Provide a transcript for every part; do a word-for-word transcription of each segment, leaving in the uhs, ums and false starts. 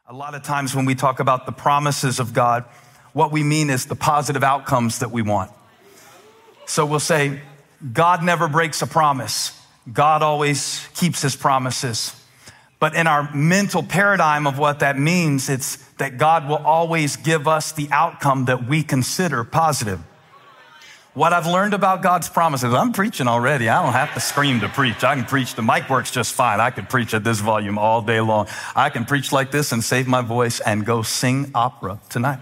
A lot of times when we talk about the promises of God, what we mean is the positive outcomes that we want. So we'll say, God never breaks a promise. God always keeps his promises. But in our mental paradigm of what that means, it's that God will always give us the outcome that we consider positive. What I've learned about God's promises, I'm preaching already. I don't have to scream to preach. I can preach. The mic works just fine. I could preach at this volume all day long. I can preach like this and save my voice and go sing opera tonight.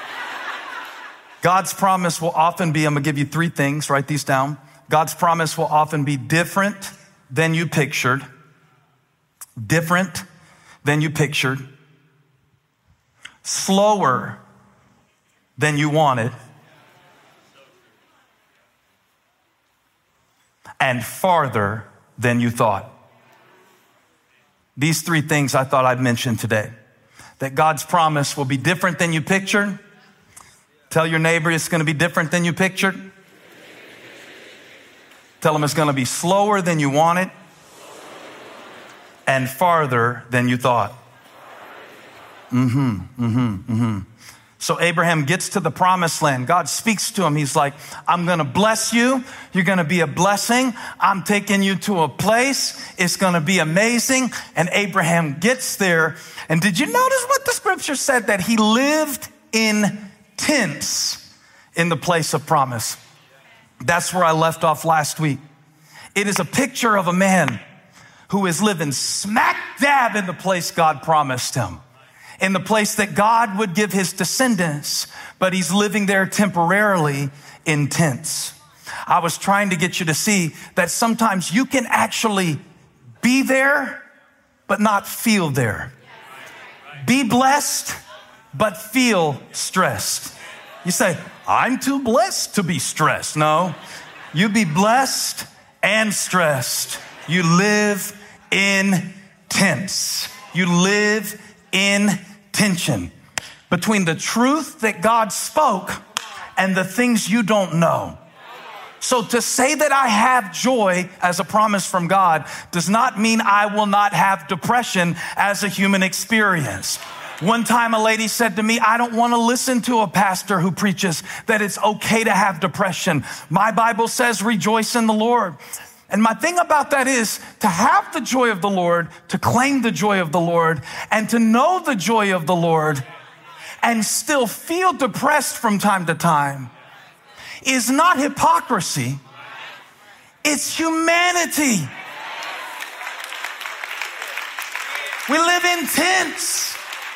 God's promise will often be, I'm going to give you three things. Write these down. God's promise will often be different than you pictured. Different than you pictured. Slower than you wanted. And farther than you thought. These three things I thought I'd mention today. That God's promise will be different than you pictured. Tell your neighbor it's going to be different than you pictured. Tell them it's going to be slower than you wanted. And farther than you thought. Mm-hmm, mm-hmm, mm-hmm. So Abraham gets to the promised land. God speaks to him. He's like, I'm going to bless you. You're going to be a blessing. I'm taking you to a place. It's going to be amazing. And Abraham gets there. And did you notice what the scripture said? That he lived in tents in the place of promise. That's where I left off last week. It is a picture of a man who is living smack dab in the place God promised him. In the place that God would give his descendants, but he's living there temporarily in tents. I was trying to get you to see that sometimes you can actually be there, but not feel there. Be blessed, but feel stressed. You say, I'm too blessed to be stressed. No, you be blessed and stressed. You live in tents. You live in tension between the truth that God spoke and the things you don't know. So to say that I have joy as a promise from God does not mean I will not have depression as a human experience. One time a lady said to me, I don't want to listen to a pastor who preaches that it's okay to have depression. My Bible says rejoice in the Lord. And my thing about that is to have the joy of the Lord, to claim the joy of the Lord, and to know the joy of the Lord, and still feel depressed from time to time is not hypocrisy. It's humanity. We live in tents.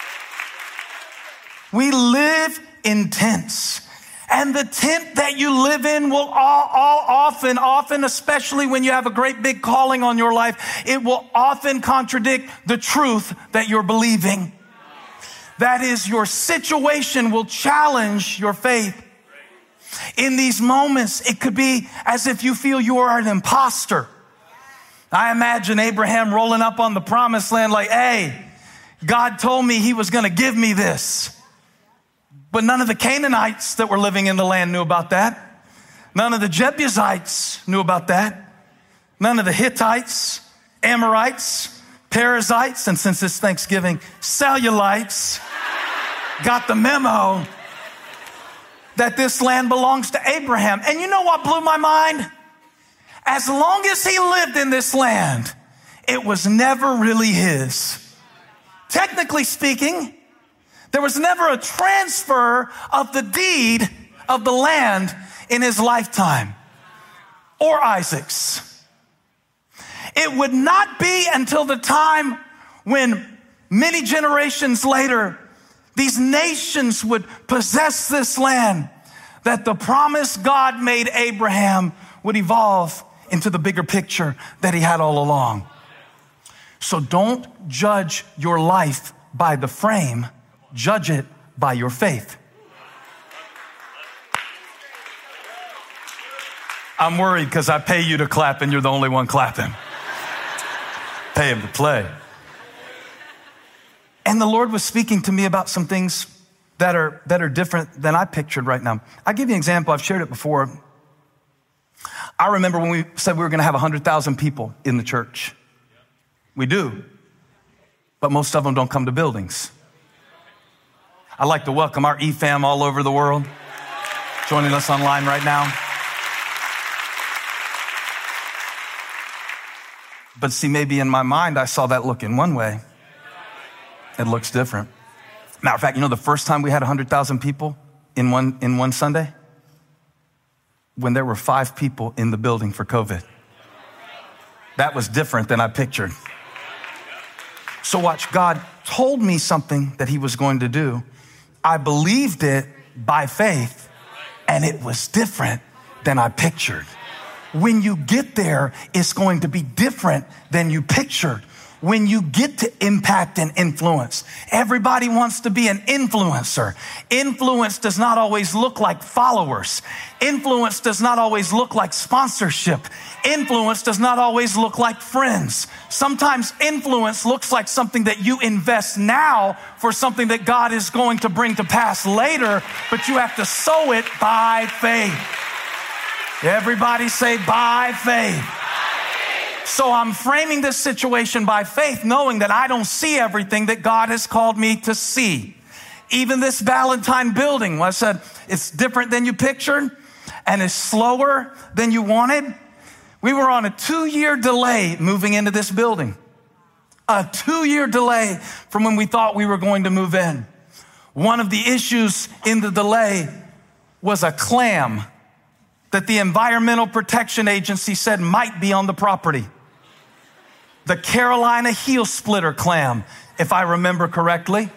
We live in tents. And the tent that you live in will all, all often, often, especially when you have a great big calling on your life, it will often contradict the truth that you're believing. That is, your situation will challenge your faith. In these moments, it could be as if you feel you are an imposter. I imagine Abraham rolling up on the promised land like, hey, God told me he was going to give me this. But none of the Canaanites that were living in the land knew about that. None of the Jebusites knew about that. None of the Hittites, Amorites, Perizzites, and since it's Thanksgiving, Cellulites got the memo that this land belongs to Abraham. And you know what blew my mind? As long as he lived in this land, it was never really his. Technically speaking, there was never a transfer of the deed of the land in his lifetime or Isaac's. It would not be until the time when many generations later, these nations would possess this land that the promise God made Abraham would evolve into the bigger picture that he had all along. So don't judge your life by the frame. Judge it by your faith. I'm worried because I pay you to clap and you're the only one clapping. Pay him to play. And the Lord was speaking to me about some things that are that are different than I pictured right now. I'll give you an example. I've shared it before. I remember when we said we were going to have one hundred thousand people in the church. We do. But most of them don't come to buildings. I'd like to welcome our E FAM all over the world, joining us online right now. But see, maybe in my mind, I saw that look in one way. It looks different. Matter of fact, you know the first time we had one hundred thousand people in one, in one Sunday? When there were five people in the building for COVID. That was different than I pictured. So watch, God told me something that he was going to do. I believed it by faith, and it was different than I pictured. When you get there, it's going to be different than you pictured. When you get to impact and influence, everybody wants to be an influencer. Influence does not always look like followers. Influence does not always look like sponsorship. Influence does not always look like friends. Sometimes influence looks like something that you invest now for something that God is going to bring to pass later, but you have to sow it by faith. Everybody say by faith. So I'm framing this situation by faith, knowing that I don't see everything that God has called me to see. Even this Valentine building, I said, it's different than you pictured and it's slower than you wanted. We were on a two-year delay moving into this building. A two-year delay from when we thought we were going to move in. One of the issues in the delay was a clam that the Environmental Protection Agency said might be on the property. The Carolina heel splitter clam, if I remember correctly.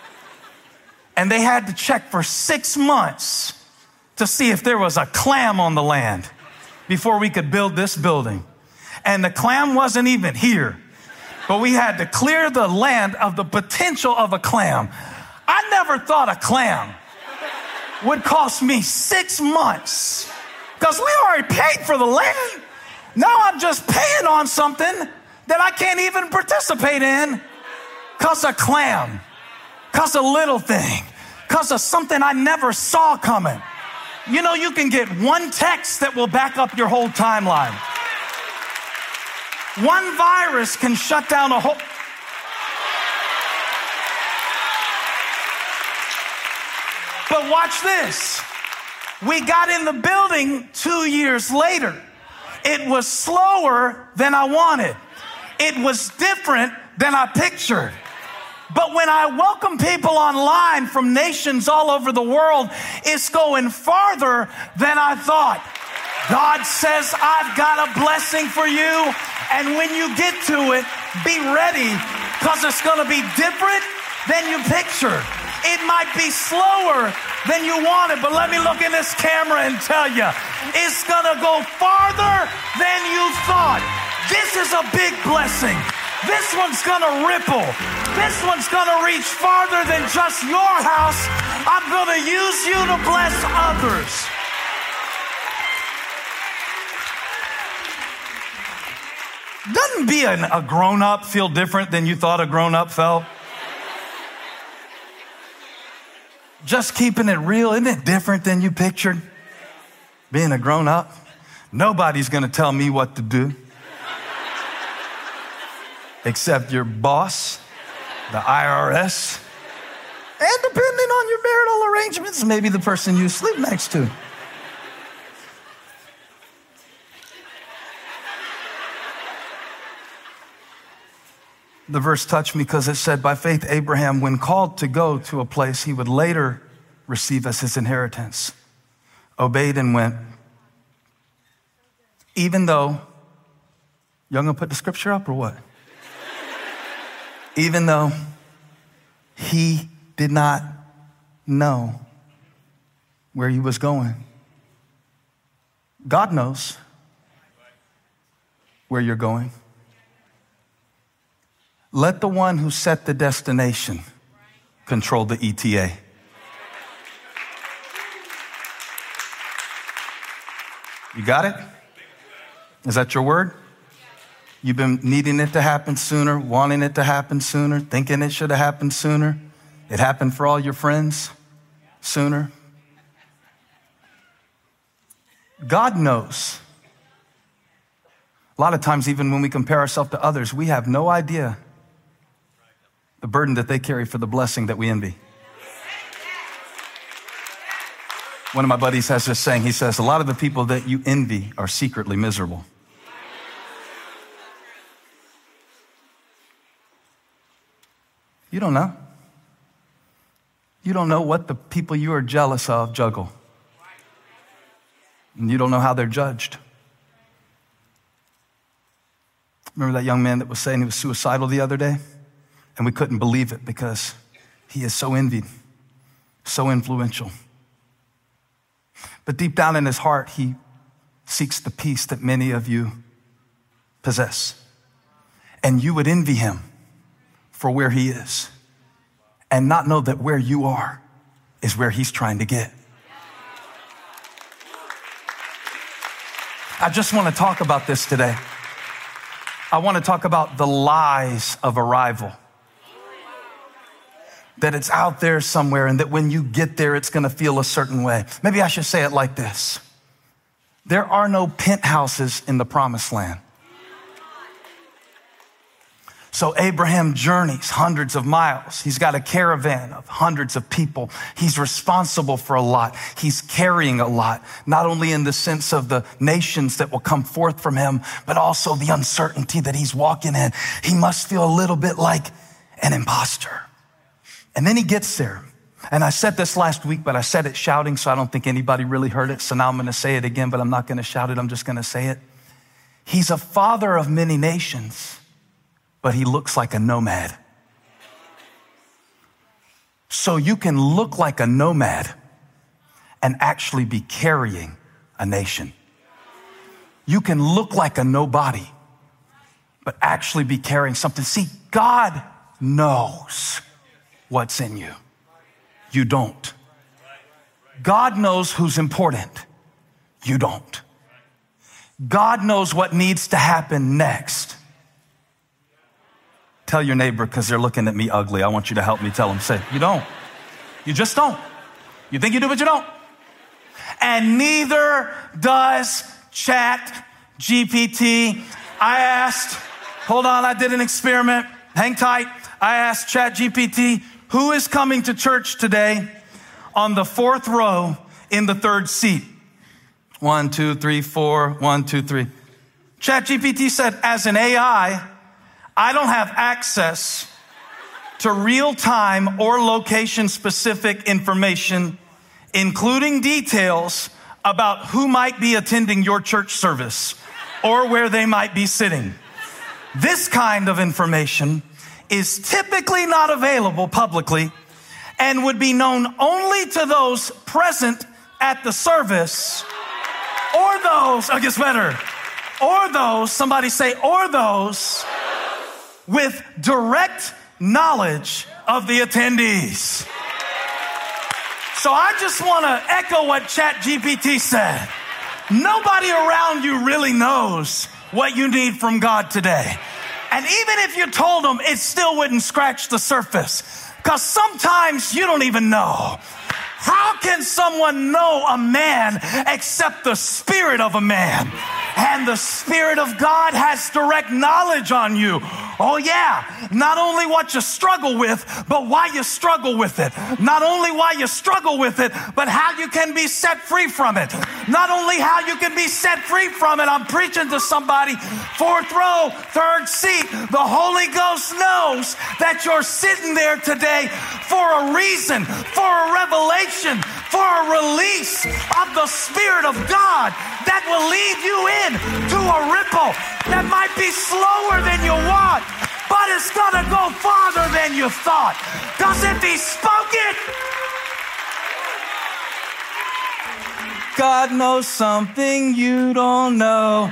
And they had to check for six months to see if there was a clam on the land before we could build this building. And the clam wasn't even here, but we had to clear the land of the potential of a clam. I never thought a clam would cost me six months because we already paid for the land. Now I'm just paying on something that I can't even participate in because of clam, because of little thing, because of something I never saw coming. You know, you can get one text that will back up your whole timeline. One virus can shut down a whole... But watch this. We got in the building two years later. It was slower than I wanted. It was different than I pictured. But when I welcome people online from nations all over the world, it's going farther than I thought. God says, I've got a blessing for you. And when you get to it, be ready because it's going to be different than you pictured. It might be slower than you wanted, but let me look in this camera and tell you, it's going to go farther than you thought. This is a big blessing. This one's going to ripple. This one's going to reach farther than just your house. I'm going to use you to bless others. Doesn't being a grown-up feel different than you thought a grown-up felt? Just keeping it real, isn't it different than you pictured? Being a grown-up? Nobody's going to tell me what to do. Except your boss, the I R S, and depending on your marital arrangements, maybe the person you sleep next to. The verse touched me because it said, by faith, Abraham, when called to go to a place he would later receive as his inheritance, obeyed and went. Even though, y'all gonna put the scripture up or what? Even though he did not know where he was going. God knows where you're going. Let the one who set the destination control the E T A. You got it? Is that your word? You've been needing it to happen sooner, wanting it to happen sooner, thinking it should have happened sooner. It happened for all your friends sooner. God knows. A lot of times, even when we compare ourselves to others, we have no idea the burden that they carry for the blessing that we envy. One of my buddies has this saying. He says, a lot of the people that you envy are secretly miserable. You don't know. You don't know what the people you are jealous of juggle. And you don't know how they're judged. Remember that young man that was saying he was suicidal the other day? And we couldn't believe it because he is so envied, so influential. But deep down in his heart, he seeks the peace that many of you possess. And you would envy him for where he is and not know that where you are is where he's trying to get. I just want to talk about this today. I want to talk about the lies of arrival. That it's out there somewhere and that when you get there, it's going to feel a certain way. Maybe I should say it like this. There are no penthouses in the promised land. So Abraham journeys hundreds of miles. He's got a caravan of hundreds of people. He's responsible for a lot. He's carrying a lot, not only in the sense of the nations that will come forth from him, but also the uncertainty that he's walking in. He must feel a little bit like an imposter. And then he gets there. And I said this last week, but I said it shouting, so I don't think anybody really heard it. So now I'm going to say it again, but I'm not going to shout it. I'm just going to say it. He's a father of many nations, but he looks like a nomad. So you can look like a nomad and actually be carrying a nation. You can look like a nobody, but actually be carrying something. See, God knows what's in you. You don't. God knows who's important. You don't. God knows what needs to happen next. Tell your neighbor, because they're looking at me ugly. I want you to help me tell them. Say, you don't. You just don't. You think you do, but you don't. And neither does Chat G P T. I asked, hold on, I did an experiment. Hang tight. I asked Chat G P T, who is coming to church today on the fourth row in the third seat? One, two, three, four, one, two, three. Chat G P T said, as an A I, I don't have access to real-time or location-specific information, including details about who might be attending your church service or where they might be sitting. This kind of information is typically not available publicly and would be known only to those present at the service or those, I guess better, or those, somebody say, or those with direct knowledge of the attendees. So I just want to echo what Chat G P T said. Nobody around you really knows what you need from God today. And even if you told them, it still wouldn't scratch the surface. Because sometimes you don't even know. How can someone know a man except the spirit of a man? And the Spirit of God has direct knowledge on you. Oh yeah, not only what you struggle with, but why you struggle with it. Not only why you struggle with it, but how you can be set free from it. Not only how you can be set free from it. I'm preaching to somebody, fourth row, third seat. The Holy Ghost knows that you're sitting there today for a reason, for a revelation, for a release of the Spirit of God that will lead you in to a ripple that might be slower than you want, but it's gonna go farther than you thought. Because if He spoke it, God knows something you don't know.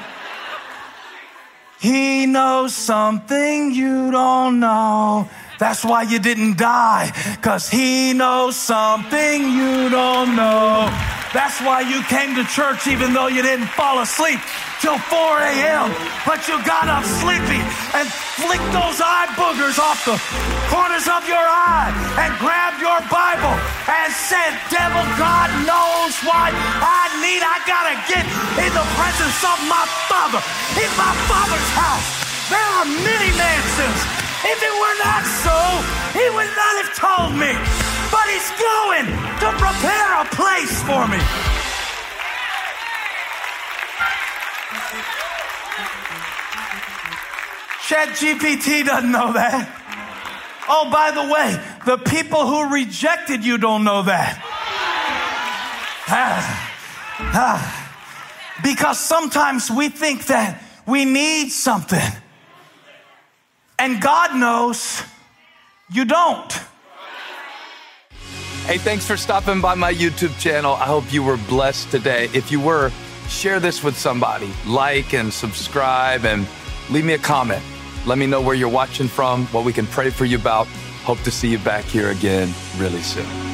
He knows something you don't know. That's why you didn't die, because He knows something you don't know. That's why you came to church even though you didn't fall asleep till four a.m. But you got up sleepy and flicked those eye boogers off the corners of your eye and grabbed your Bible and said, devil, God knows what I need. I gotta get in the presence of my Father. In my Father's house, there are many mansions. If it were not so, He would not have told me. But He's going to prepare a place for me. ChatGPT doesn't know that. Oh, by the way, the people who rejected you don't know that. Ah, ah. Because sometimes we think that we need something. And God knows you don't. Hey, thanks for stopping by my YouTube channel. I hope you were blessed today. If you were, share this with somebody. Like and subscribe and leave me a comment. Let me know where you're watching from, what we can pray for you about. Hope to see you back here again really soon.